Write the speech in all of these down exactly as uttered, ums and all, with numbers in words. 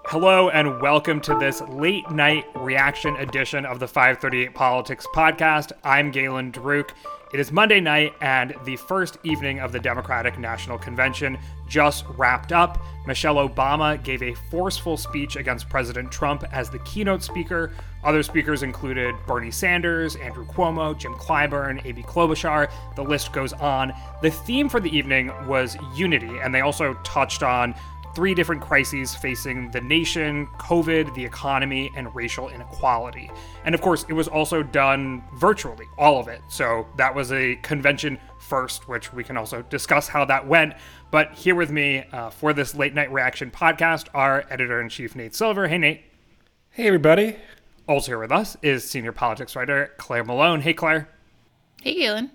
Hello and welcome to this late night reaction edition of the five thirty-eight Politics podcast. I'm Galen Druk. It is Monday night and the first evening of the Democratic National Convention just wrapped up. Michelle Obama gave a forceful speech against President Trump as the keynote speaker. Other speakers included Bernie Sanders, Andrew Cuomo, Jim Clyburn, Amy Klobuchar. The list goes on. The theme for the evening was unity, and they also touched on three different crises facing the nation: COVID, the economy, and racial inequality. And of course, it was also done virtually, all of it. So that was a convention first, which we can also discuss how that went. But here with me uh, for this late night reaction podcast, our editor-in-chief, Nate Silver. Hey, Nate. Hey, everybody. Also here with us is senior politics writer Claire Malone. Hey, Claire. Hey, Galen.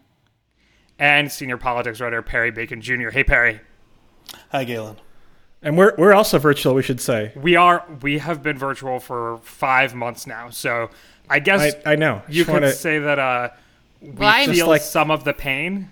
And senior politics writer Perry Bacon Junior Hey, Perry. Hi, Galen. And we're we're also virtual, we should say. We are. We have been virtual for five months now. So I guess I, I know. You Just could wanna, say that uh, we well, feel like, some of the pain.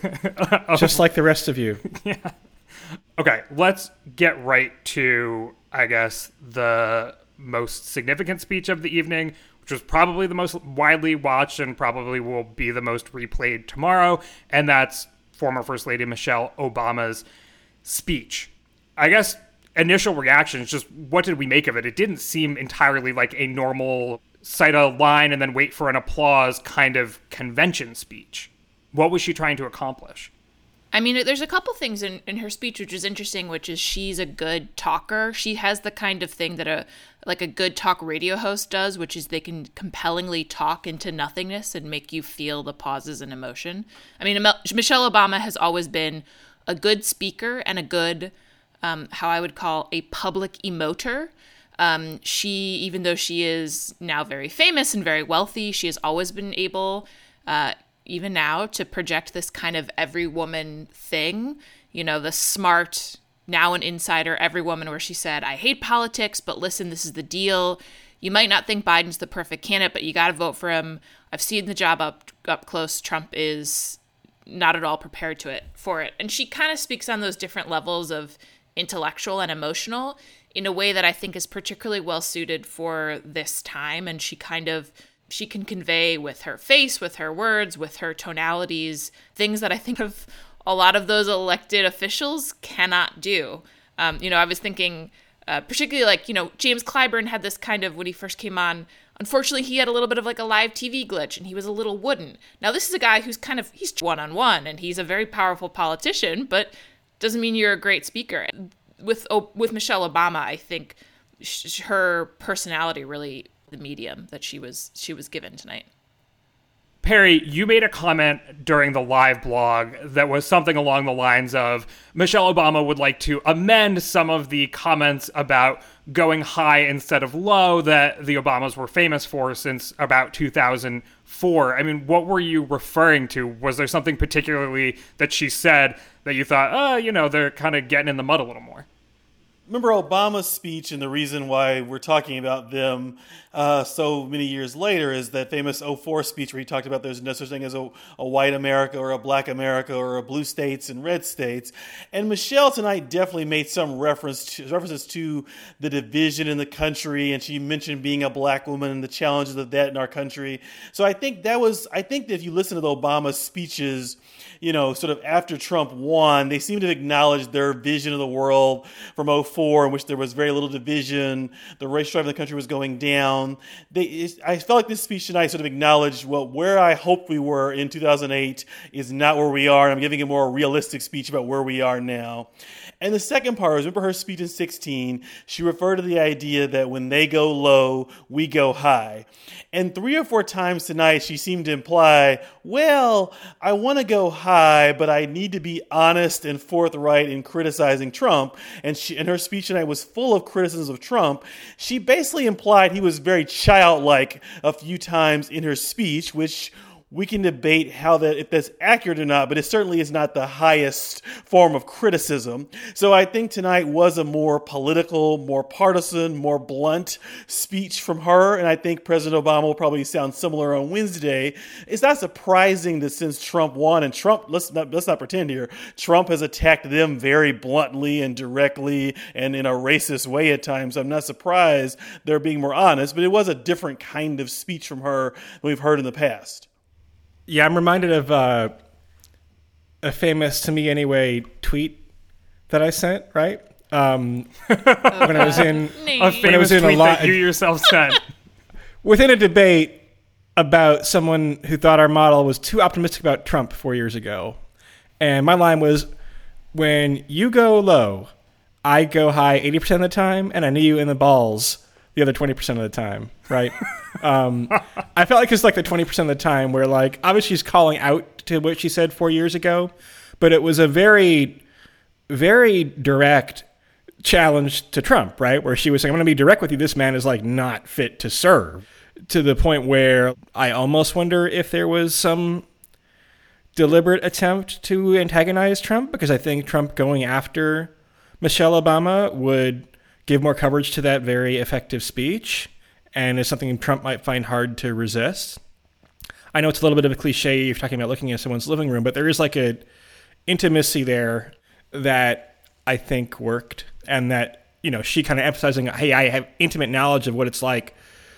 just like the rest of you. Yeah. Okay, let's get right to, I guess, the most significant speech of the evening, which was probably the most widely watched and probably will be the most replayed tomorrow. And that's former First Lady Michelle Obama's speech. I guess initial reactions, just what did we make of it? It didn't seem entirely like a normal cite a line and then wait for an applause kind of convention speech. What was she trying to accomplish? I mean, there's a couple things in, in her speech which is interesting, which is she's a good talker. She has the kind of thing that a like a good talk radio host does, which is they can compellingly talk into nothingness and make you feel the pauses and emotion. I mean, Michelle Obama has always been a good speaker and a good Um, how I would call a public emoter. Um, she, even though she is now very famous and very wealthy, she has always been able, uh, even now, to project this kind of every woman thing. You know, the smart, now an insider, every woman, where she said, I hate politics, but listen, this is the deal. You might not think Biden's the perfect candidate, but you got to vote for him. I've seen the job up up close. Trump is not at all prepared to it for it. And she kind of speaks on those different levels of intellectual and emotional in a way that I think is particularly well suited for this time. And she kind of, she can convey with her face, with her words, with her tonalities, things that I think of a lot of those elected officials cannot do. Um, you know, I was thinking uh, particularly like, you know, James Clyburn had this kind of, when he first came on, unfortunately, he had a little bit of like a live T V glitch and he was a little wooden. Now, this is a guy who's kind of, he's one-on-one and he's a very powerful politician, but doesn't mean you're a great speaker. With with Michelle Obama, I think sh- her personality really the medium that she was she was given tonight. Perry, you made a comment during the live blog that was something along the lines of Michelle Obama would like to amend some of the comments about going high instead of low that the Obamas were famous for since about two thousand four. I mean, what were you referring to? Was there something particularly that she said that you thought, oh, you know, they're kind of getting in the mud a little more? Remember Obama's speech, and the reason why we're talking about them uh, so many years later is that famous oh four speech where he talked about there's no such thing as a, a white America or a black America or a blue states and red states. And Michelle tonight definitely made some reference to, references to the division in the country, and she mentioned being a black woman and the challenges of that in our country. So I think that was, I think that if you listen to the Obama speeches, you know, sort of after Trump won, they seem to acknowledge their vision of the world from oh four, in which there was very little division. The race strife in the country was going down. They, I felt like this speech tonight sort of acknowledged, well, where I hoped we were in two thousand eight is not where we are. And I'm giving a more realistic speech about where we are now. And the second part was, remember her speech in sixteen, she referred to the idea that when they go low, we go high. And three or four times tonight, she seemed to imply, well, I want to go high, but I need to be honest and forthright in criticizing Trump. And she, and her speech tonight was full of criticisms of Trump. She basically implied he was very childlike a few times in her speech, which we can debate how that, if that's accurate or not, but it certainly is not the highest form of criticism. So I think tonight was a more political, more partisan, more blunt speech from her. And I think President Obama will probably sound similar on Wednesday. It's not surprising that since Trump won, and Trump, let's not, let's not pretend here, Trump has attacked them very bluntly and directly and in a racist way at times. I'm not surprised they're being more honest, but it was a different kind of speech from her than we've heard in the past. Yeah, I'm reminded of uh, a famous, to me anyway, tweet that I sent, right? Um, when I was in a famous in tweet a lot, that you yourself sent. Within a debate about someone who thought our model was too optimistic about Trump four years ago. And my line was, when you go low, I go high eighty percent of the time, and I knee you in the balls the other twenty percent of the time, right? um, I felt like it's like the twenty percent of the time where, like, obviously she's calling out to what she said four years ago, but it was a very, very direct challenge to Trump, right? Where she was saying, I'm going to be direct with you. This man is, like, not fit to serve, to the point where I almost wonder if there was some deliberate attempt to antagonize Trump, because I think Trump going after Michelle Obama would give more coverage to that very effective speech, and is something Trump might find hard to resist. I know it's a little bit of a cliche if you're talking about looking at someone's living room, but there is like a intimacy there that I think worked, and that, you know, she kind of emphasizing, hey, I have intimate knowledge of what it's like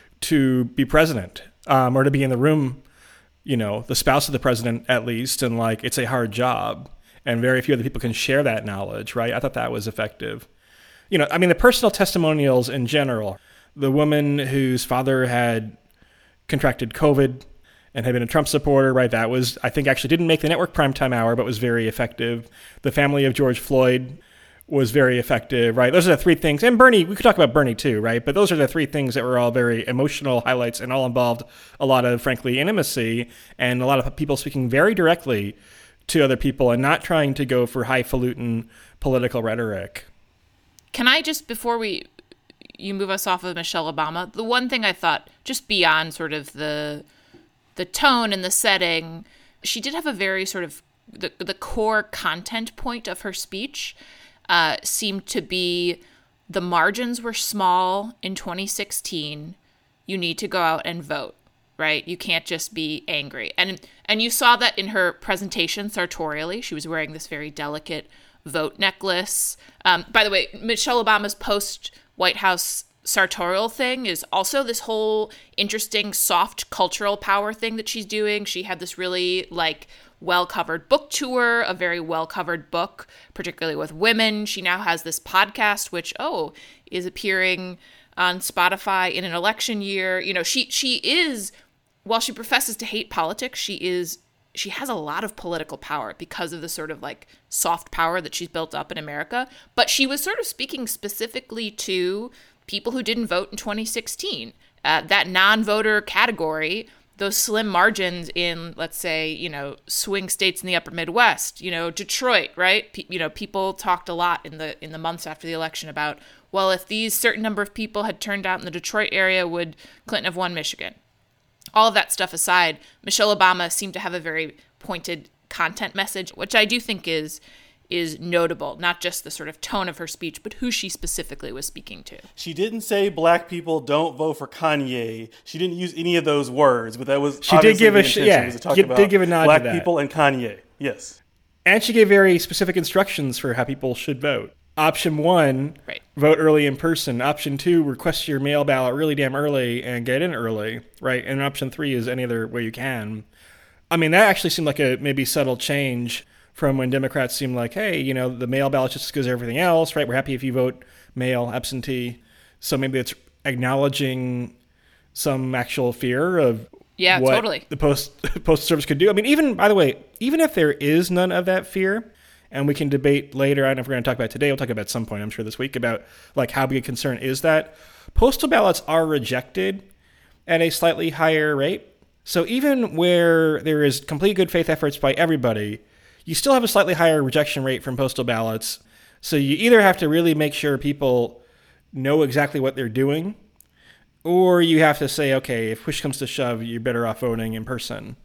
to be president, um, or to be in the room, you know, the spouse of the president at least, and like, it's a hard job, and very few other people can share that knowledge, right? I thought that was effective. You know, I mean, the personal testimonials in general, the woman whose father had contracted COVID and had been a Trump supporter, right? That was, I think, actually didn't make the network primetime hour, but was very effective. The family of George Floyd was very effective, right? Those are the three things. And Bernie, we could talk about Bernie too, right? But those are the three things that were all very emotional highlights and all involved a lot of, frankly, intimacy and a lot of people speaking very directly to other people and not trying to go for highfalutin political rhetoric. Can I just, before we you move us off of Michelle Obama, the one thing I thought, just beyond sort of the the tone and the setting, she did have a very sort of, the, the core content point of her speech uh, seemed to be the margins were small in twenty sixteen. You need to go out and vote, right? You can't just be angry. And, and you saw that in her presentation sartorially. She was wearing this very delicate vote necklace. Um, by the way, Michelle Obama's post-White House sartorial thing is also this whole interesting soft cultural power thing that she's doing. She had this really like well-covered book tour, a very well-covered book, particularly with women. She now has this podcast, which, oh, is appearing on Spotify in an election year. You know, she she is, while she professes to hate politics, she is she has a lot of political power because of the sort of like soft power that she's built up in America. But she was sort of speaking specifically to people who didn't vote in twenty sixteen. Uh, that non-voter category, those slim margins in, let's say, you know, swing states in the upper Midwest, you know, Detroit, right? P- you know, people talked a lot in the in the months after the election about, well, if these certain number of people had turned out in the Detroit area, would Clinton have won Michigan? All of that stuff aside, Michelle Obama seemed to have a very pointed content message, which I do think is is notable, not just the sort of tone of her speech, but who she specifically was speaking to. She didn't say black people don't vote for Kanye. She didn't use any of those words, but that was she did give a sh- yeah did, did give a nod black to that. People and Kanye. Yes, and she gave very specific instructions for how people should vote. Option one, right. Vote early in person. Option two, request your mail ballot really damn early and get in early, right? And option three is any other way you can. I mean, that actually seemed like a maybe subtle change from when Democrats seemed like, hey, you know, the mail ballot's just as good as everything else, right? We're happy if you vote mail, absentee. So maybe it's acknowledging some actual fear of yeah, what totally. the post postal service could do. I mean, even, by the way, even if there is none of that fear, and we can debate later, I don't know if we're going to talk about it today, we'll talk about it at some point, I'm sure, this week, about like how big a concern is that. Postal ballots are rejected at a slightly higher rate. So even where there is complete good faith efforts by everybody, you still have a slightly higher rejection rate from postal ballots. So you either have to really make sure people know exactly what they're doing, or you have to say, okay, if push comes to shove, you're better off voting in person.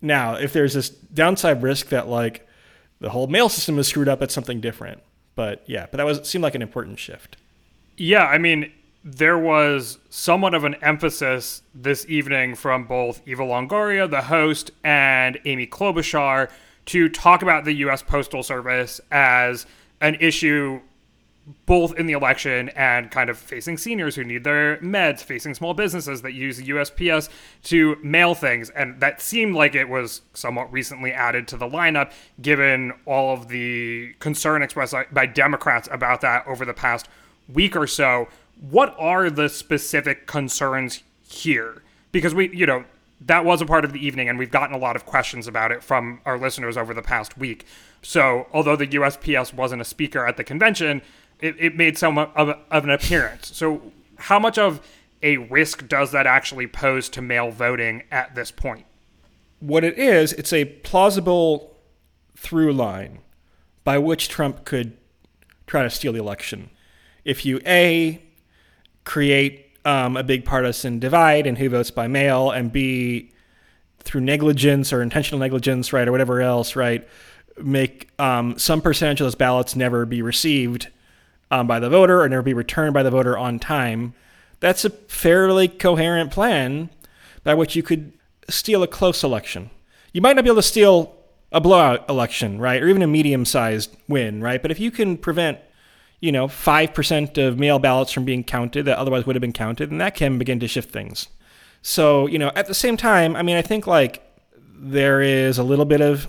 Now, if there's this downside risk that like the whole mail system is screwed up, it's something different. But yeah, but that was seemed like an important shift. Yeah, I mean, there was somewhat of an emphasis this evening from both Eva Longoria, the host, and Amy Klobuchar to talk about the U S Postal Service as an issue both in the election and kind of facing seniors who need their meds, facing small businesses that use the U S P S to mail things. And that seemed like it was somewhat recently added to the lineup, given all of the concern expressed by Democrats about that over the past week or so. What are the specific concerns here? Because we, you know, that was a part of the evening, and we've gotten a lot of questions about it from our listeners over the past week. So although the U S P S wasn't a speaker at the convention, it, it made somewhat of, of an appearance. So how much of a risk does that actually pose to mail voting at this point? What it is, it's a plausible through line by which Trump could try to steal the election. If you, A, create um, a big partisan divide in who votes by mail, and B, through negligence or intentional negligence, right, or whatever else, right, make um, some percentage of those ballots never be received um, by the voter or never be returned by the voter on time, that's a fairly coherent plan by which you could steal a close election. You might not be able to steal a blowout election, right, or even a medium-sized win, right, but if you can prevent you know, five percent of mail ballots from being counted that otherwise would have been counted, and that can begin to shift things. So, you know, at the same time, I mean, I think, like, there is a little bit of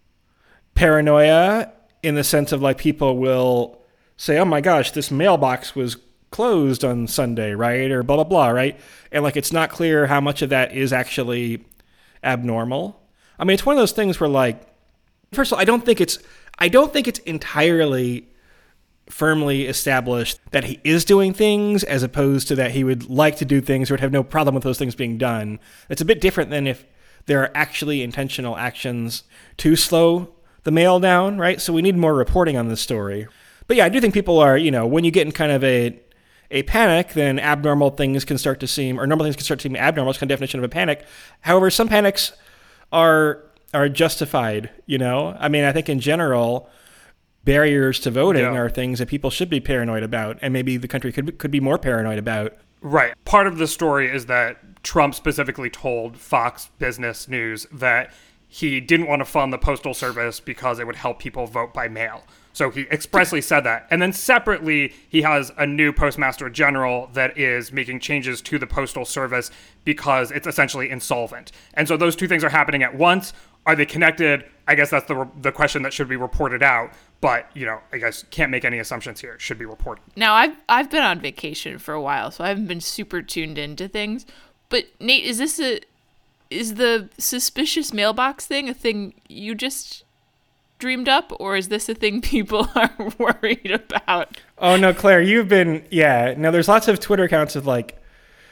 paranoia in the sense of, like, people will say, oh, my gosh, this mailbox was closed on Sunday, right, or blah, blah, blah, right? And, like, it's not clear how much of that is actually abnormal. I mean, it's one of those things where, like, first of all, I don't think it's, I don't think it's entirely firmly established that he is doing things as opposed to that he would like to do things or would have no problem with those things being done. It's a bit different than if there are actually intentional actions to slow the mail down, right? So we need more reporting on this story. But yeah, I do think people are, you know, when you get in kind of a a panic, then abnormal things can start to seem, or normal things can start to seem abnormal. It's kind of definition of a panic. However, some panics are are justified, you know? I mean, I think in general, barriers to voting yeah. are things that people should be paranoid about, and maybe the country could could be more paranoid about. Right. Part of the story is that Trump specifically told Fox Business News that he didn't want to fund the Postal Service because it would help people vote by mail. So he expressly said that. And then separately, he has a new Postmaster General that is making changes to the Postal Service because it's essentially insolvent. And so those two things are happening at once. Are they connected? I guess that's the the question that should be reported out. But, you know, I guess can't make any assumptions here. It should be reported. Now, I've I've been on vacation for a while, so I haven't been super tuned into things. But Nate, is this a is the suspicious mailbox thing a thing you just dreamed up, or is this a thing people are worried about? Oh no, Claire, you've been yeah. Now there's lots of Twitter accounts of like,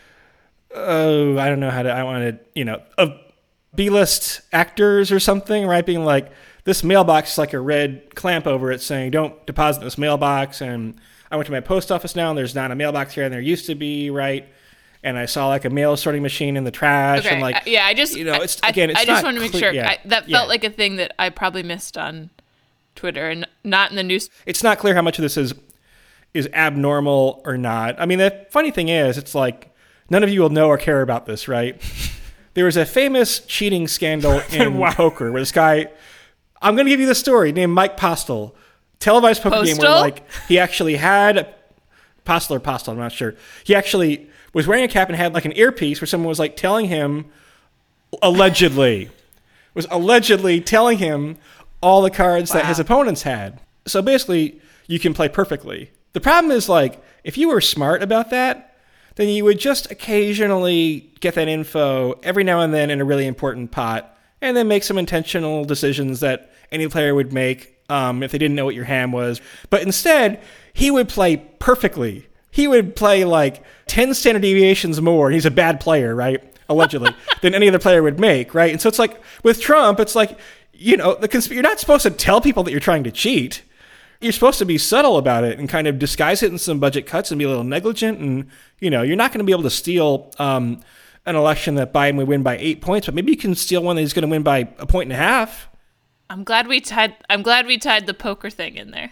oh, I don't know how to. I want to, you know, of B-list actors or something, right? Being like, this mailbox is like a red clamp over it saying, don't deposit this mailbox. And I went to my post office now, and there's not a mailbox here, and there used to be, right? And I saw like a mail sorting machine in the trash. Okay. And like, uh, yeah, I just, you know, it's I, again, it's I just not want to make clear, sure yeah, I, that yeah. felt like a thing that I probably missed on Twitter and not in the news. It's not clear how much of this is is abnormal or not. I mean, the funny thing is, it's like none of you will know or care about this, right? There was a famous cheating scandal in Wow. poker where this guy, I'm going to give you the story, named Mike Postel, televised poker Postal? game where like he actually had Postel or Postel, I'm not sure. He actually was wearing a cap and had like an earpiece where someone was like telling him, allegedly, was allegedly telling him all the cards Wow. that his opponents had. So basically, you can play perfectly. The problem is like, if you were smart about that, then you would just occasionally get that info every now and then in a really important pot, and then make some intentional decisions that any player would make um, if they didn't know what your hand was. But instead, he would play perfectly. He would play like ten standard deviations more, and he's a bad player, right? Allegedly, than any other player would make, right? And so it's like, with Trump, it's like, you know, the consp- you're not supposed to tell people that you're trying to cheat. You're supposed to be subtle about it and kind of disguise it in some budget cuts and be a little negligent. And, you know, you're not going to be able to steal um, an election that Biden would win by eight points, but maybe you can steal one that he's going to win by a point and a half. I'm glad we tied. I'm glad we tied the poker thing in there.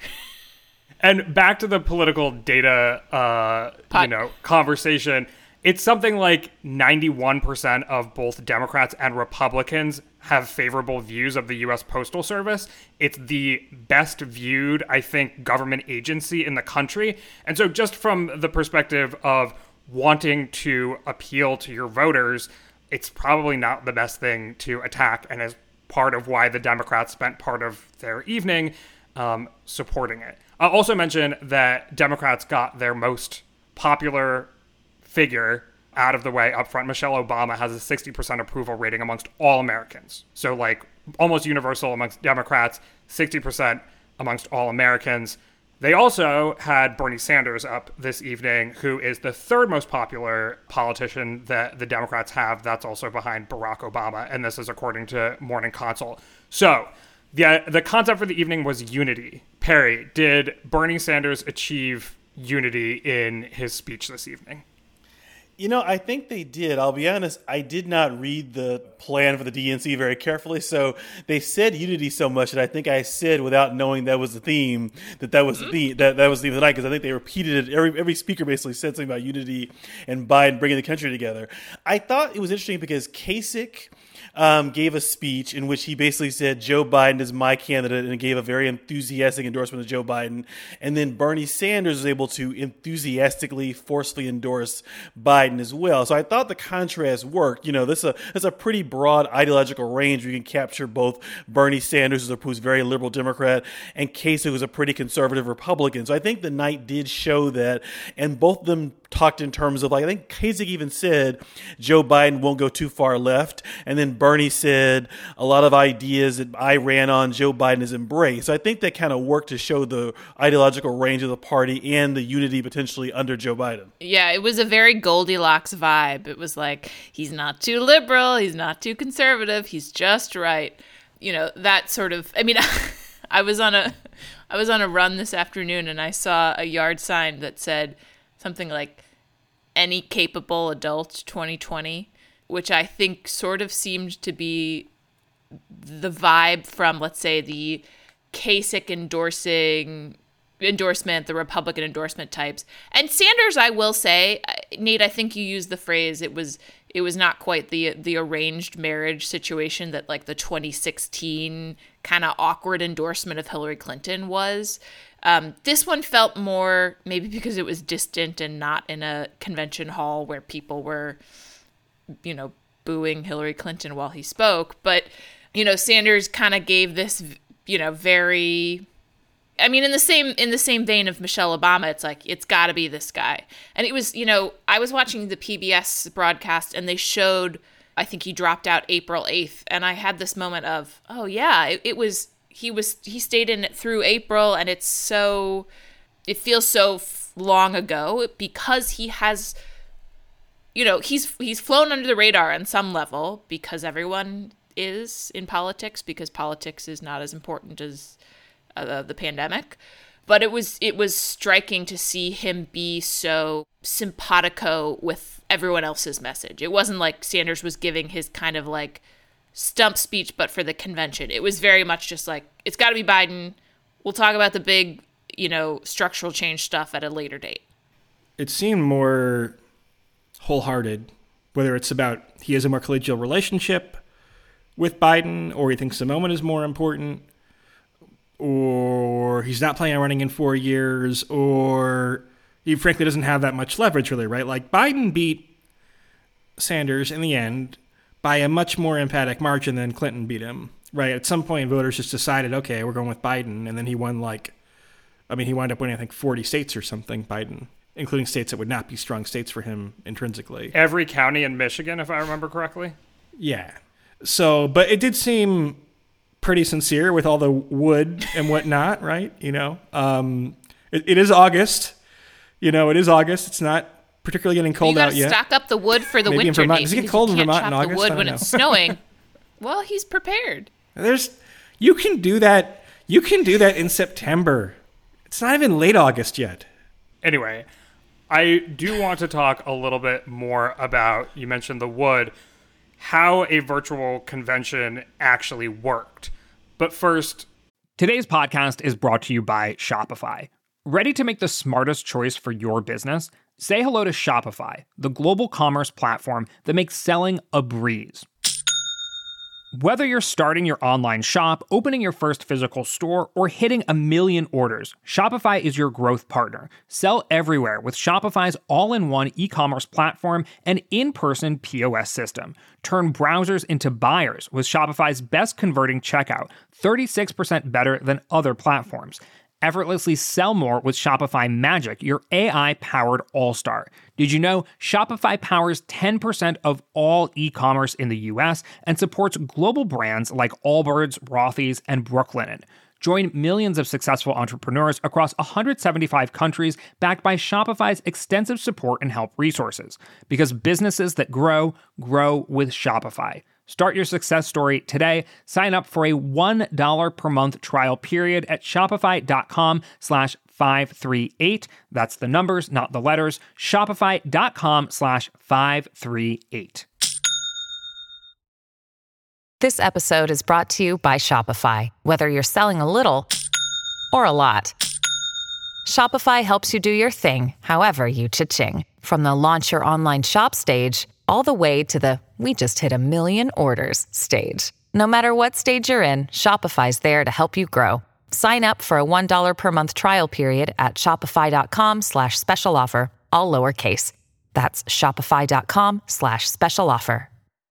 And back to the political data, uh, Pot- you know, conversation. It's something like ninety-one percent of both Democrats and Republicans have favorable views of the U S Postal Service. It's the best viewed, I think, government agency in the country. And so just from the perspective of wanting to appeal to your voters, it's probably not the best thing to attack, and is part of why the Democrats spent part of their evening um, supporting it. I'll also mention that Democrats got their most popular figure out of the way up front. Michelle Obama has a sixty percent approval rating amongst all Americans. So like almost universal amongst Democrats, sixty percent amongst all Americans. They also had Bernie Sanders up this evening, who is the third most popular politician that the Democrats have. That's also behind Barack Obama. And this is according to Morning Consult. So the, the concept for the evening was unity. Perry, did Bernie Sanders achieve unity in his speech this evening? You know, I think they did. I'll be honest, I did not read the plan for the D N C very carefully, so they said unity so much that I think I said, without knowing that was the theme, that that was the theme, that, that was the theme of the night, because I think they repeated it. Every, every speaker basically said something about unity and Biden bringing the country together. I thought it was interesting because Kasich Um, gave a speech in which he basically said Joe Biden is my candidate, and gave a very enthusiastic endorsement of Joe Biden. And then Bernie Sanders was able to enthusiastically, forcefully endorse Biden as well. So I thought the contrast worked. You know, this is a, this is a pretty broad ideological range where you can capture both Bernie Sanders, who's a very liberal Democrat, and Kasich, who's a pretty conservative Republican. So I think the night did show that, and both of them talked in terms of, like, I think Kasich even said Joe Biden won't go too far left, and then Bernie said a lot of ideas that I ran on, Joe Biden has embraced. So I think that kind of worked to show the ideological range of the party and the unity potentially under Joe Biden. Yeah, it was a very Goldilocks vibe. It was like, he's not too liberal, he's not too conservative, he's just right. You know, that sort of, I mean, I was on a I was on a run this afternoon, and I saw a yard sign that said something like, any capable adult twenty twenty, which I think sort of seemed to be the vibe from, let's say, the Kasich endorsing endorsement, the Republican endorsement types. And Sanders, I will say, Nate, I think you used the phrase, it was it was not quite the the arranged marriage situation that like the twenty sixteen kind of awkward endorsement of Hillary Clinton was. Um, this one felt more, maybe because it was distant and not in a convention hall where people were, you know, booing Hillary Clinton while he spoke. But, you know, Sanders kind of gave this, you know, very, I mean, in the same in the same vein of Michelle Obama, it's like, it's got to be this guy. And it was, you know, I was watching the P B S broadcast, and they showed, I think he dropped out April eighth. And I had this moment of, oh, yeah, it, it was, he was, he stayed in it through April. And it's so, it feels so f- long ago because he has, you know, he's he's flown under the radar on some level, because everyone is in politics, because politics is not as important as uh, the pandemic. But it was it was striking to see him be so simpatico with everyone else's message. It wasn't like Sanders was giving his kind of like stump speech, but for the convention. It was very much just like, it's got to be Biden. We'll talk about the big, you know, structural change stuff at a later date. It seemed more wholehearted, whether it's about he has a more collegial relationship with Biden, or he thinks the moment is more important, or he's not planning on running in four years, or he frankly doesn't have that much leverage, really, right? Like, Biden beat Sanders in the end by a much more emphatic margin than Clinton beat him, right? At some point, voters just decided, okay, we're going with Biden, and then he won, like, I mean, he wound up winning, I think, forty states or something, Biden, including states that would not be strong states for him intrinsically. Every county in Michigan, if I remember correctly. Yeah. So, but it did seem pretty sincere with all the wood and whatnot, right? You know, um, it, it is August. You know, it is August. It's not particularly getting cold you out yet. You got to stock up the wood for the Maybe winter. in Vermont. Nate, Does it get cold in Vermont in August? You can't chop the wood when know. it's snowing. Well, he's prepared. There's, you can do that. You can do that in September. It's not even late August yet. Anyway, I do want to talk a little bit more about, you mentioned the wood, how a virtual convention actually worked. But first, today's podcast is brought to you by Shopify. Ready to make the smartest choice for your business? Say hello to Shopify, the global commerce platform that makes selling a breeze. Whether you're starting your online shop, opening your first physical store, or hitting a million orders, Shopify is your growth partner. Sell everywhere with Shopify's all-in-one e-commerce platform and in-person P O S system. Turn browsers into buyers with Shopify's best converting checkout, thirty-six percent better than other platforms. Effortlessly sell more with Shopify Magic, your A I-powered all-star. Did you know Shopify powers ten percent of all e-commerce in the U S and supports global brands like Allbirds, Rothy's, and Brooklinen? Join millions of successful entrepreneurs across one hundred seventy-five countries backed by Shopify's extensive support and help resources. Because businesses that grow, grow with Shopify. Start your success story today. Sign up for a one dollar per month trial period at shopify.com slash 538. That's the numbers, not the letters. Shopify.com slash 538. This episode is brought to you by Shopify. Whether you're selling a little or a lot, Shopify helps you do your thing, however you cha-ching. From the launch your online shop stage, all the way to the we just hit a million orders stage. No matter what stage you're in, Shopify's there to help you grow. Sign up for a one dollar per month trial period at shopify.com slash special offer, all lowercase. That's shopify.com slash special offer.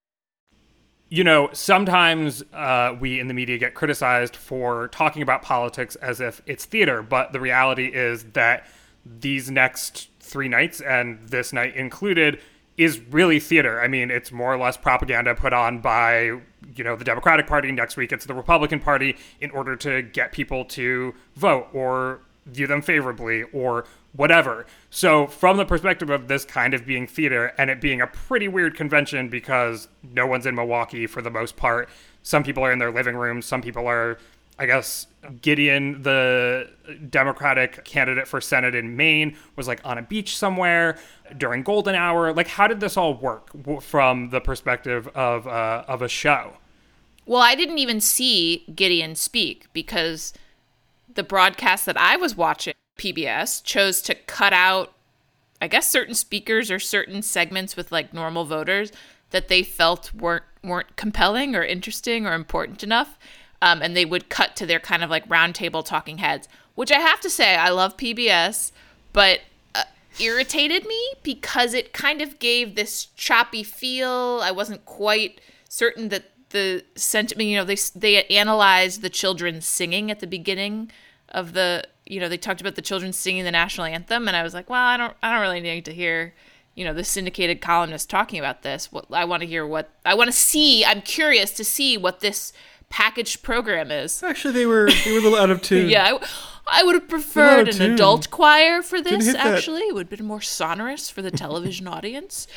You know, sometimes uh, we in the media get criticized for talking about politics as if it's theater, but the reality is that these next three nights, and this night included, is really theater. I mean, it's more or less propaganda put on by, you know, the Democratic Party. Next week, it's the Republican Party in order to get people to vote or view them favorably or whatever. So from the perspective of this kind of being theater and it being a pretty weird convention because no one's in Milwaukee for the most part, some people are in their living rooms, some people are, I guess, Gideon, the Democratic candidate for Senate in Maine, was like on a beach somewhere during golden hour. Like, how did this all work from the perspective of uh, of a show? Well, I didn't even see Gideon speak because the broadcast that I was watching, P B S, chose to cut out, I guess, certain speakers or certain segments with like normal voters that they felt weren't weren't compelling or interesting or important enough. Um, and they would cut to their kind of like roundtable talking heads, which I have to say, I love P B S, but uh, irritated me because it kind of gave this choppy feel. I wasn't quite certain that the sentiment, you know, they they analyzed the children singing at the beginning of the, you know, they talked about the children singing the national anthem, and I was like, well, I don't, I don't really need to hear, you know, the syndicated columnist talking about this. What I want to hear, what I want to see, I'm curious to see what this packaged program is. Actually, they were they were a little out of tune. Yeah, I, I would have preferred an tune. adult choir for this, hit that. actually. It would have been more sonorous for the television audience.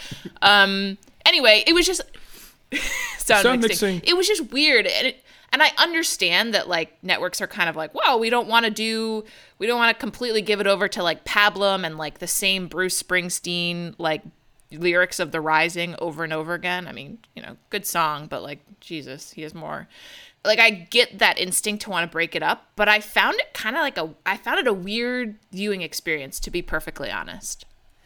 Um. Anyway, it was just... sound, sound mixing. mixing. It was just weird. And it, and I understand that, like, networks are kind of like, well, we don't want to do... We don't want to completely give it over to, like, Pablum and, like, the same Bruce Springsteen, like, lyrics of The Rising over and over again. I mean, you know, good song, but like, Jesus, he has more. Like, I get that instinct to want to break it up, but I found it kind of like a, I found it a weird viewing experience, to be perfectly honest.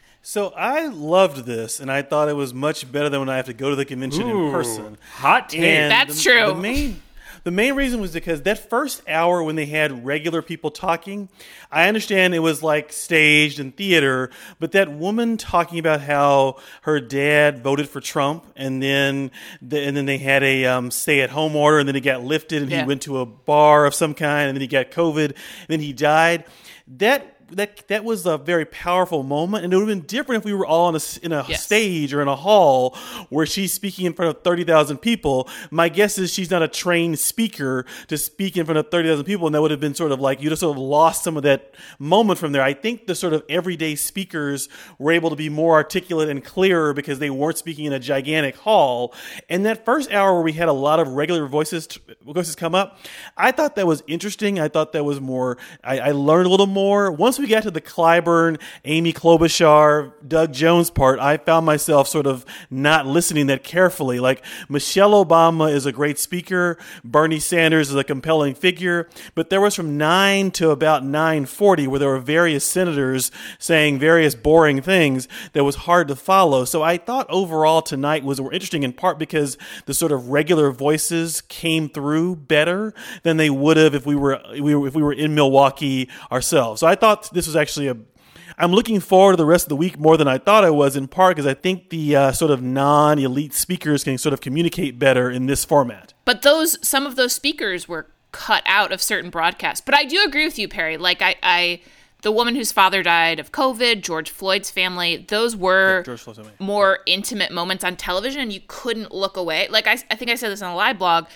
So I loved this, and I thought it was much better than when I have to go to the convention Ooh, in person. Hot take. And That's the, true. The main, the main reason was because that first hour when they had regular people talking, I understand it was like staged and theater, but that woman talking about how her dad voted for Trump, and then the, and then they had a um, stay-at-home order, and then it got lifted, and Yeah. he went to a bar of some kind, and then he got COVID, and then he died. That that that was a very powerful moment, and it would have been different if we were all in a, in a Yes. stage or in a hall where she's speaking in front of thirty thousand people. My guess is she's not a trained speaker to speak in front of thirty thousand people, and that would have been sort of like, you'd have sort of lost some of that moment from there. I think the sort of everyday speakers were able to be more articulate and clearer because they weren't speaking in a gigantic hall. And that first hour where we had a lot of regular voices voices come up, I thought that was interesting. I thought that was more, I, I learned a little more. Once we we got to the Clyburn, Amy Klobuchar, Doug Jones part, I found myself sort of not listening that carefully. Like, Michelle Obama is a great speaker. Bernie Sanders is a compelling figure. But there was from nine to about nine forty where there were various senators saying various boring things that was hard to follow. So I thought overall tonight was interesting in part because the sort of regular voices came through better than they would have if we were, we were if we were in Milwaukee ourselves. So I thought this was actually a I'm looking forward to the rest of the week more than I thought I was, in part because I think the uh, sort of non-elite speakers can sort of communicate better in this format. But those some of those speakers were cut out of certain broadcasts. But I do agree with you, Perry. Like, I, I the woman whose father died of COVID, George Floyd's family, those were yeah, more intimate moments on television, and you couldn't look away. Like, I, I think I said this on the live blog.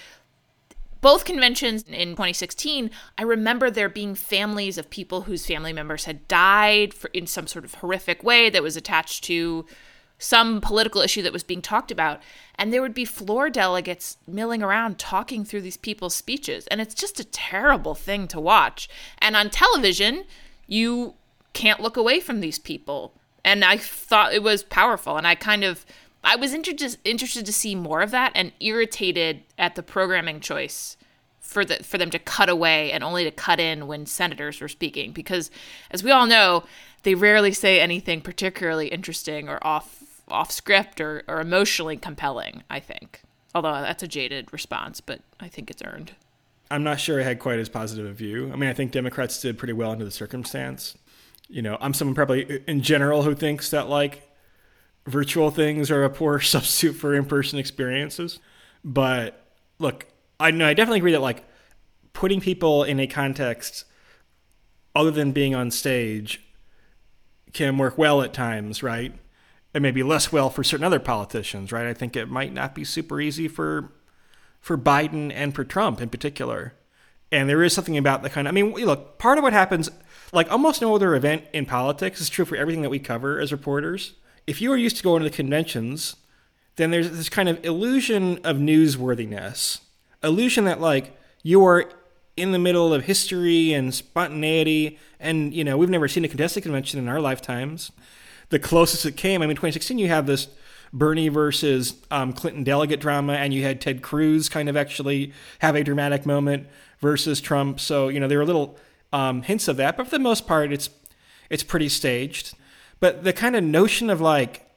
Both conventions in twenty sixteen, I remember there being families of people whose family members had died for, in some sort of horrific way that was attached to some political issue that was being talked about. And there would be floor delegates milling around talking through these people's speeches. And it's just a terrible thing to watch. And on television, you can't look away from these people. And I thought it was powerful. And I kind of... I was interested interested to see more of that, and irritated at the programming choice for the for them to cut away and only to cut in when senators were speaking, because as we all know, they rarely say anything particularly interesting or off off script or, or emotionally compelling, I think. Although that's a jaded response, but I think it's earned. I'm not sure I had quite as positive a view. I mean, I think Democrats did pretty well under the circumstance. You know, I'm someone probably in general who thinks that, like, virtual things are a poor substitute for in-person experiences. But look, I know I definitely agree that, like, putting people in a context other than being on stage can work well at times, right? And maybe less well for certain other politicians, right? I think it might not be super easy for for Biden and for Trump in particular. And there is something about the kind of, I mean, look, part of what happens, like almost no other event in politics is true for everything that we cover as reporters. If you are used to going to the conventions, then there's this kind of illusion of newsworthiness, illusion that, like, you are in the middle of history and spontaneity. And, you know, we've never seen a contested convention in our lifetimes. The closest it came, I mean, twenty sixteen, you have this Bernie versus um, Clinton delegate drama, and you had Ted Cruz kind of actually have a dramatic moment versus Trump. So, you know, there were little um, hints of that. But for the most part, it's it's pretty staged. But the kind of notion of, like,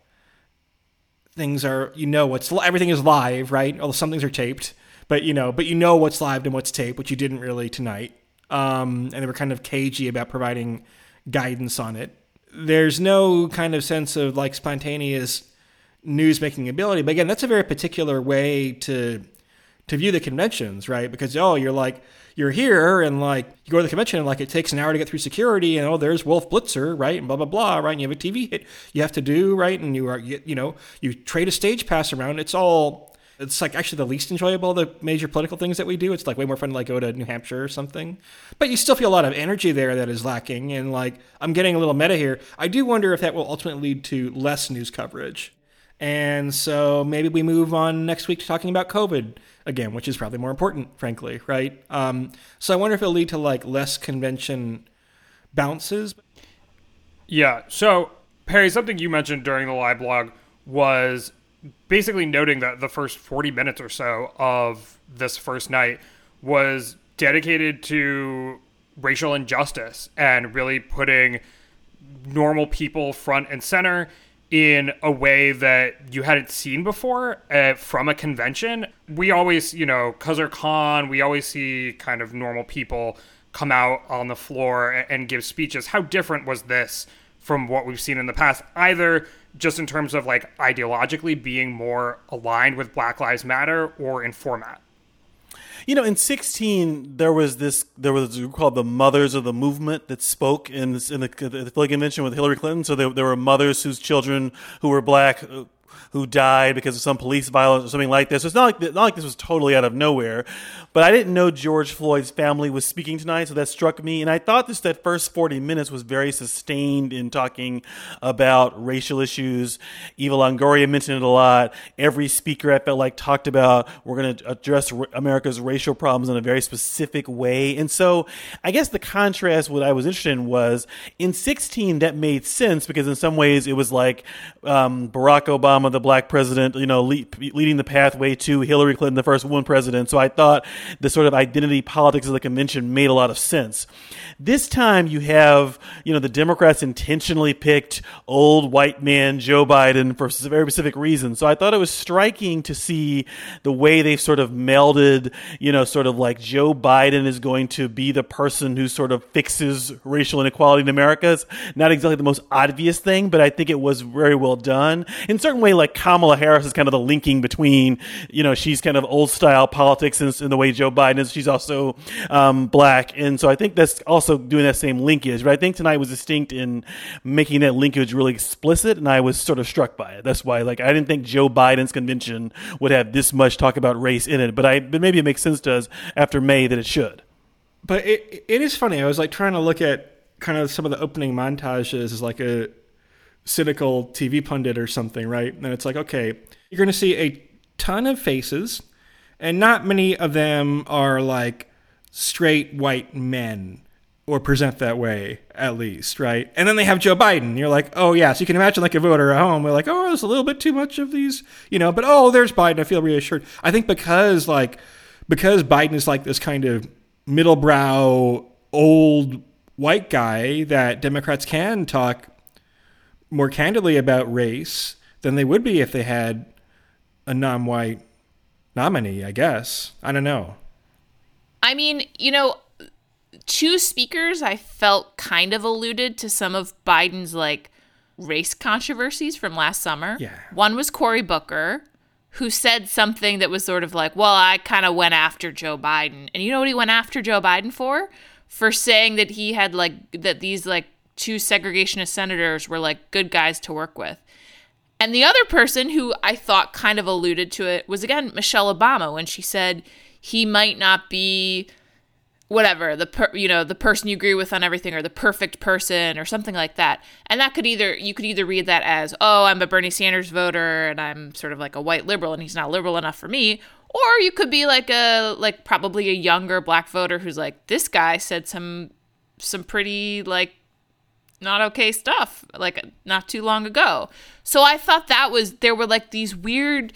things are, you know, what's everything is live, right? Although some things are taped, but you know, but you know what's live and what's taped, which you didn't really tonight. Um, and they were kind of cagey about providing guidance on it. There's no kind of sense of, like, spontaneous news-making ability. But again, that's a very particular way to to view the conventions, right? Because, oh, you're like, you're here and, like, you go to the convention and, like, it takes an hour to get through security and, oh, there's Wolf Blitzer, right? And blah, blah, blah, right? And you have a T V hit you have to do, right? And you are, you, you know, you trade a stage pass around. It's all, it's like actually the least enjoyable of the major political things that we do. It's like way more fun to, like, go to New Hampshire or something. But you still feel a lot of energy there that is lacking. And, like, I'm getting a little meta here. I do wonder if that will ultimately lead to less news coverage. And so maybe we move on next week to talking about COVID again, which is probably more important, frankly, right? Um, so I wonder if it'll lead to, like, less convention bounces. Yeah. So, Perry, something you mentioned during the live blog was basically noting that the first forty minutes or so of this first night was dedicated to racial injustice and really putting normal people front and center in a way that you hadn't seen before uh, from a convention. We always, you know, Khazar Khan, we always see kind of normal people come out on the floor and, and give speeches. How different was this from what we've seen in the past, either just in terms of, like, ideologically being more aligned with Black Lives Matter or in format? You know, in sixteen, there was this, there was a group called the Mothers of the Movement that spoke in, this, in the, the Philly Convention with Hillary Clinton. So there, there were mothers whose children who were black who died because of some police violence or something like this. So it's not like not like this was totally out of nowhere. But I didn't know George Floyd's family was speaking tonight, so that struck me. And I thought this that first forty minutes was very sustained in talking about racial issues. Eva Longoria mentioned it a lot. Every speaker I felt like talked about we're going to address r- America's racial problems in a very specific way. And so I guess the contrast, what I was interested in was in sixteen that made sense because in some ways it was like um, Barack Obama, the black president, you know, lead, leading the pathway to Hillary Clinton, the first woman president. So I thought the sort of identity politics of the convention made a lot of sense. This time you have, you know, the Democrats intentionally picked old white man Joe Biden for very specific reasons. So I thought it was striking to see the way they've sort of melded, you know, sort of like Joe Biden is going to be the person who sort of fixes racial inequality in America. It's not exactly the most obvious thing, but I think it was very well done. In a certain way, like Kamala Harris is kind of the linking between, you know, she's kind of old style politics in, in the way Joe Biden is. She's also um, black. And so I think that's also doing that same linkage. But I think tonight was distinct in making that linkage really explicit. And I was sort of struck by it. That's why, like, I didn't think Joe Biden's convention would have this much talk about race in it. But I, but maybe it makes sense to us after May that it should. But it it is funny. I was like trying to look at kind of some of the opening montages as like a cynical T V pundit or something, right? And it's like, okay, you're going to see a ton of faces, and not many of them are like straight white men or present that way, at least, right? And then they have Joe Biden. You're like, oh, yeah. So you can imagine like a voter at home. We're like, oh, there's a little bit too much of these, you know, but oh, there's Biden. I feel reassured. I think because like, because Biden is like this kind of middle brow, old white guy that Democrats can talk more candidly about race than they would be if they had a non-white nominee, I guess. I don't know. I mean, you know, two speakers I felt kind of alluded to some of Biden's like race controversies from last summer. Yeah. One was Cory Booker, who said something that was sort of like, well, I kind of went after Joe Biden. And you know what he went after Joe Biden for? For saying that he had like, that these like two segregationist senators were like good guys to work with. And the other person who I thought kind of alluded to it was, again, Michelle Obama, when she said he might not be whatever, the per, you know, the person you agree with on everything, or the perfect person, or something like that. And that could either, you could either read that as, oh, I'm a Bernie Sanders voter and I'm sort of like a white liberal and he's not liberal enough for me. Or you could be like a, like probably a younger black voter who's like, this guy said some, some pretty like not okay stuff, like not too long ago. So I thought that was, there were like these weird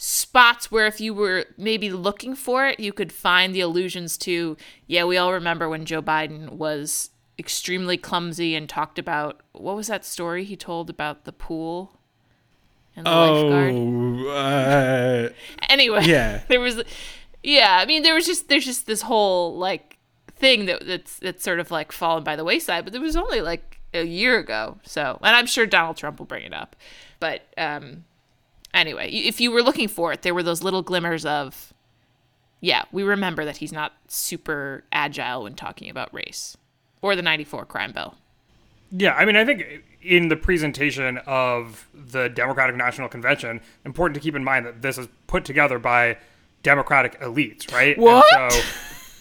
spots where if you were maybe looking for it, you could find the allusions to, yeah, we all remember when Joe Biden was extremely clumsy and talked about, what was that story he told about the pool and the lifeguard? Oh, uh, anyway, yeah. there was, yeah, I mean, there was just, there's just this whole like thing that that's, that's sort of like fallen by the wayside, but there was only like a year ago. So, and I'm sure Donald Trump will bring it up, but, um, anyway, if you were looking for it, there were those little glimmers of, yeah, we remember that he's not super agile when talking about race or the ninety-four crime bill. Yeah, I mean, I think in the presentation of the Democratic National Convention, important to keep in mind that this is put together by Democratic elites, right? What? And so,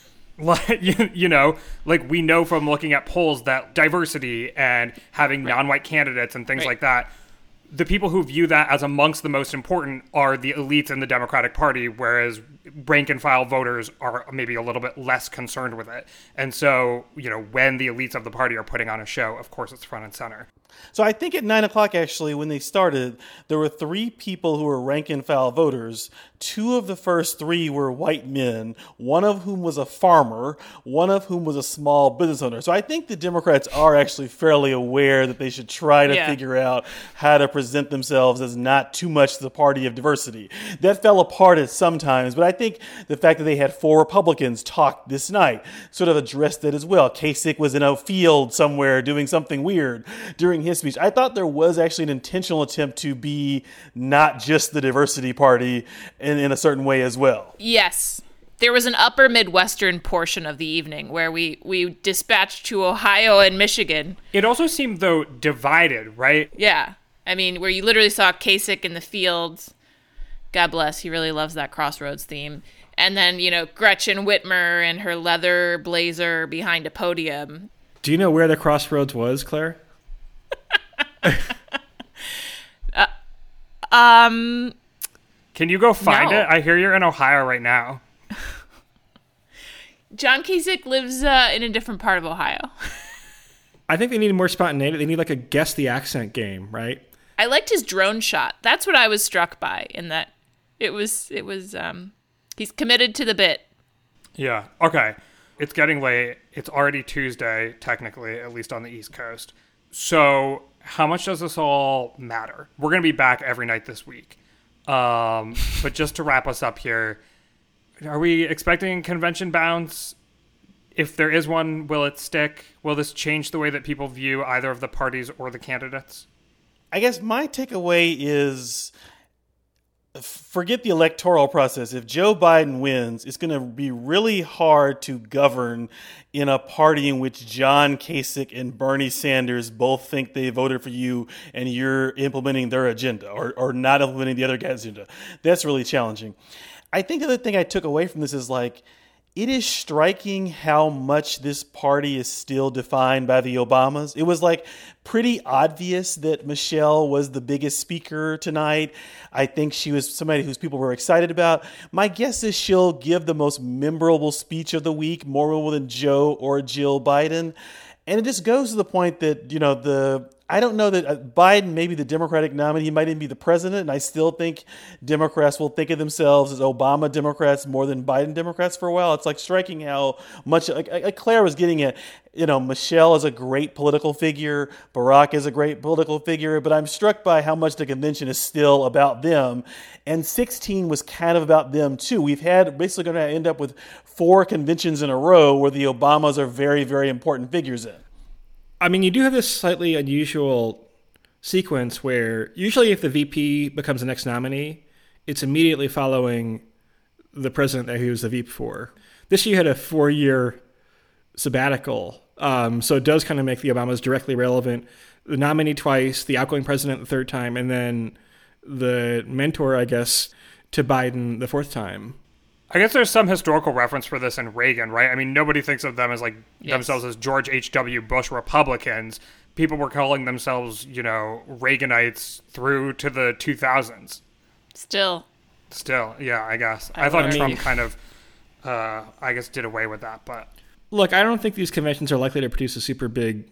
like, you, you know, like we know from looking at polls that diversity and having right. non-white candidates and things right. like that, the people who view that as amongst the most important are the elites in the Democratic Party, whereas rank and file voters are maybe a little bit less concerned with it. And so, you know, when the elites of the party are putting on a show, of course, it's front and center. So I think at nine o'clock, actually, when they started, there were three people who were rank and file voters. Two of the first three were white men, one of whom was a farmer, one of whom was a small business owner. So I think the Democrats are actually fairly aware that they should try to yeah. figure out how to present themselves as not too much the party of diversity. That fell apart at some times, but I think the fact that they had four Republicans talk this night sort of addressed it as well. Kasich was in a field somewhere doing something weird during his speech. I thought there was actually an intentional attempt to be not just the diversity party in, in a certain way as well. Yes. There was an upper Midwestern portion of the evening where we, we dispatched to Ohio and Michigan. It also seemed, though, divided, right? Yeah. I mean, where you literally saw Kasich in the fields. God bless, he really loves that Crossroads theme. And then, you know, Gretchen Whitmer in her leather blazer behind a podium. Do you know where the Crossroads was, Claire? uh, um... Can you go find no. it? I hear you're in Ohio right now. John Kasich lives uh, in a different part of Ohio. I think they need more spontaneity. They need like a guess the accent game, right? I liked his drone shot. That's what I was struck by in that it was, it was, um, he's committed to the bit. Yeah. Okay. It's getting late. It's already Tuesday, technically, at least on the East Coast. So how much does this all matter? We're going to be back every night this week. Um, but just to wrap us up here, are we expecting convention bounce? If there is one, will it stick? Will this change the way that people view either of the parties or the candidates? I guess my takeaway is forget the electoral process. If Joe Biden wins, it's going to be really hard to govern in a party in which John Kasich and Bernie Sanders both think they voted for you and you're implementing their agenda or, or not implementing the other guy's agenda. That's really challenging. I think the other thing I took away from this is like, it is striking how much this party is still defined by the Obamas. It was like pretty obvious that Michelle was the biggest speaker tonight. I think she was somebody whose people were excited about. My guess is she'll give the most memorable speech of the week, more memorable than Joe or Jill Biden. And it just goes to the point that, you know, the I don't know that Biden may be the Democratic nominee. He might even be the president. And I still think Democrats will think of themselves as Obama Democrats more than Biden Democrats for a while. It's like striking how much, like, like Claire was getting at, you know, Michelle is a great political figure. Barack is a great political figure. But I'm struck by how much the convention is still about them. And sixteen was kind of about them, too. We've had basically going to end up with four conventions in a row where the Obamas are very, very important figures in. I mean, you do have this slightly unusual sequence where usually if the V P becomes the next nominee, it's immediately following the president that he was the V P for. This year you had a four-year sabbatical, um, so it does kind of make the Obamas directly relevant. The nominee twice, the outgoing president the third time, and then the mentor, I guess, to Biden the fourth time. I guess there's some historical reference for this in Reagan, right? I mean, nobody thinks of them as like yes. themselves as George H W. Bush Republicans. People were calling themselves, you know, Reaganites through to the two thousands. Still. Still, yeah, I guess. I I thought wonder. Trump kind of, uh, I guess, did away with that. But look, I don't think these conventions are likely to produce a super big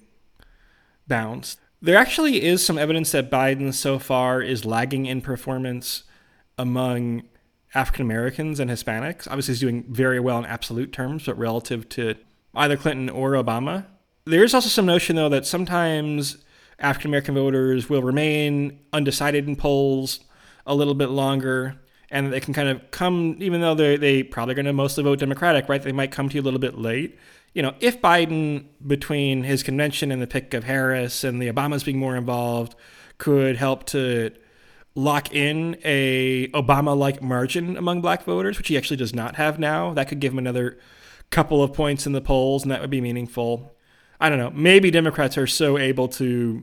bounce. There actually is some evidence that Biden so far is lagging in performance among African Americans and Hispanics. Obviously, he's doing very well in absolute terms, but relative to either Clinton or Obama. There is also some notion, though, that sometimes African American voters will remain undecided in polls a little bit longer, and they can kind of come, even though they they probably going to mostly vote Democratic, right? They might come to you a little bit late. You know, if Biden, between his convention and the pick of Harris and the Obamas being more involved, could help to lock in a Obama-like margin among black voters, which he actually does not have now. That could give him another couple of points in the polls, and that would be meaningful. I don't know. Maybe Democrats are so able to...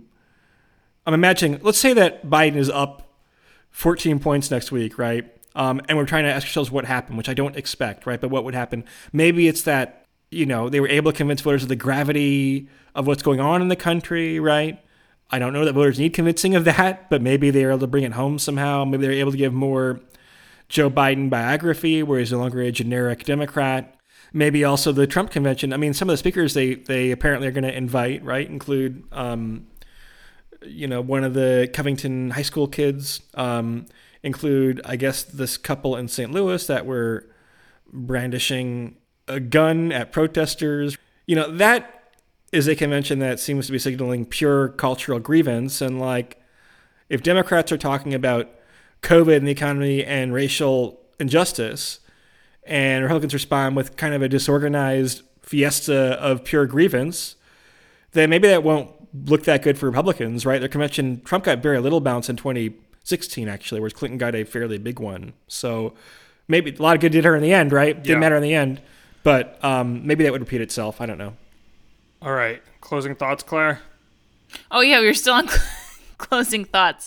I'm imagining... Let's say that Biden is up fourteen points next week, right? Um, and we're trying to ask ourselves what happened, which I don't expect, right? But what would happen? Maybe it's that, you know, they were able to convince voters of the gravity of what's going on in the country, right? I don't know that voters need convincing of that, but maybe they're able to bring it home somehow. Maybe they're able to give more Joe Biden biography where he's no longer a generic Democrat. Maybe also the Trump convention. I mean, some of the speakers they, they apparently are going to invite, right, include, um, you know, one of the Covington high school kids, um, include, I guess, this couple in Saint Louis that were brandishing a gun at protesters. You know, that is a convention that seems to be signaling pure cultural grievance. And like, if Democrats are talking about COVID and the economy and racial injustice, and Republicans respond with kind of a disorganized fiesta of pure grievance, then maybe that won't look that good for Republicans, right? Their convention, Trump got very little bounce in twenty sixteen, actually, whereas Clinton got a fairly big one. So maybe a lot of good did her in the end, right? Didn't Yeah. matter in the end. But um, maybe that would repeat itself. I don't know. all right, closing thoughts, Claire? Oh, yeah, we were still on closing closing thoughts.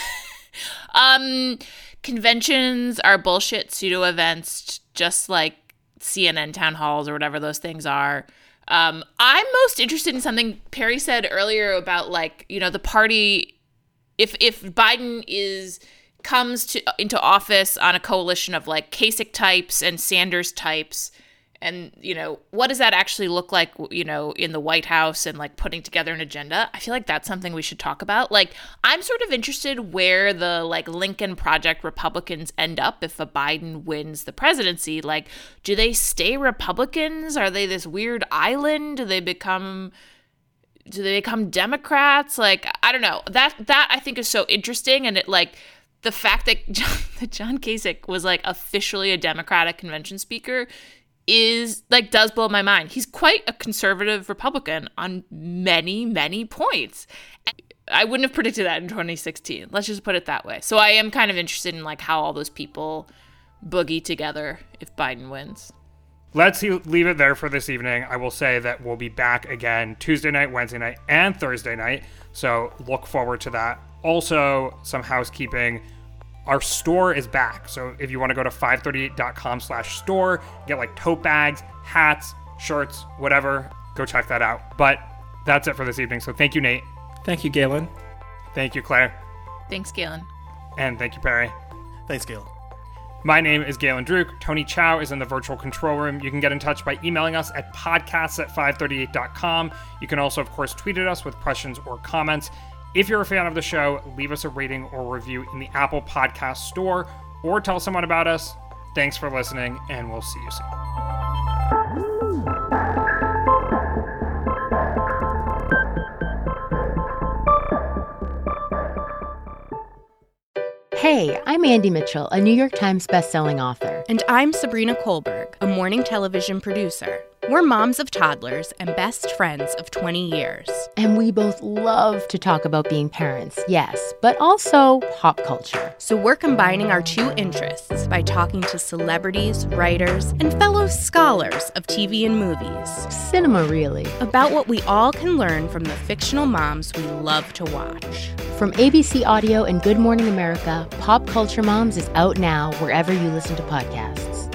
um, conventions are bullshit pseudo events, just like C N N town halls or whatever those things are. Um, I'm most interested in something Perry said earlier about, like, you know, the party. If if Biden is comes to into office on a coalition of like Kasich types and Sanders types, and, you know, what does that actually look like, you know, in the White House and like putting together an agenda? I feel like that's something we should talk about. Like, I'm sort of interested where the like Lincoln Project Republicans end up if a Biden wins the presidency. Like, do they stay Republicans? Are they this weird island? Do they become do they become Democrats? Like, I don't know. That that I think is so interesting, and it like the fact that John, that John Kasich was like officially a Democratic convention speaker is like does blow my mind. He's quite a conservative Republican on many, many points. I wouldn't have predicted that in twenty sixteen. Let's just put it that way. So I am kind of interested in like how all those people boogie together if Biden wins. Let's leave it there for this evening. I will say that we'll be back again Tuesday night, Wednesday night, and Thursday night. So look forward to that. Also, some housekeeping. Our store is back. So if you want to go to five thirty-eight dot com slash store, get like tote bags, hats, shirts, whatever, go check that out. But that's it for this evening. So thank you, Nate. Thank you, Galen. Thank you, Claire. Thanks, Galen. And thank you, Perry. Thanks, Galen. My name is Galen Druk. Tony Chow is in the virtual control room. You can get in touch by emailing us at podcasts at five thirty-eight dot com. You can also, of course, tweet at us with questions or comments. If you're a fan of the show, leave us a rating or review in the Apple Podcast Store or tell someone about us. Thanks for listening, and we'll see you soon. Hey, I'm Andy Mitchell, a New York Times bestselling author. And I'm Sabrina Kohlberg, a morning television producer. We're moms of toddlers and best friends of twenty years. And we both love to talk about being parents, yes, but also pop culture. So we're combining our two interests by talking to celebrities, writers, and fellow scholars of T V and movies. Cinema, really. About what we all can learn from the fictional moms we love to watch. From A B C Audio and Good Morning America, Pop Culture Moms is out now wherever you listen to podcasts.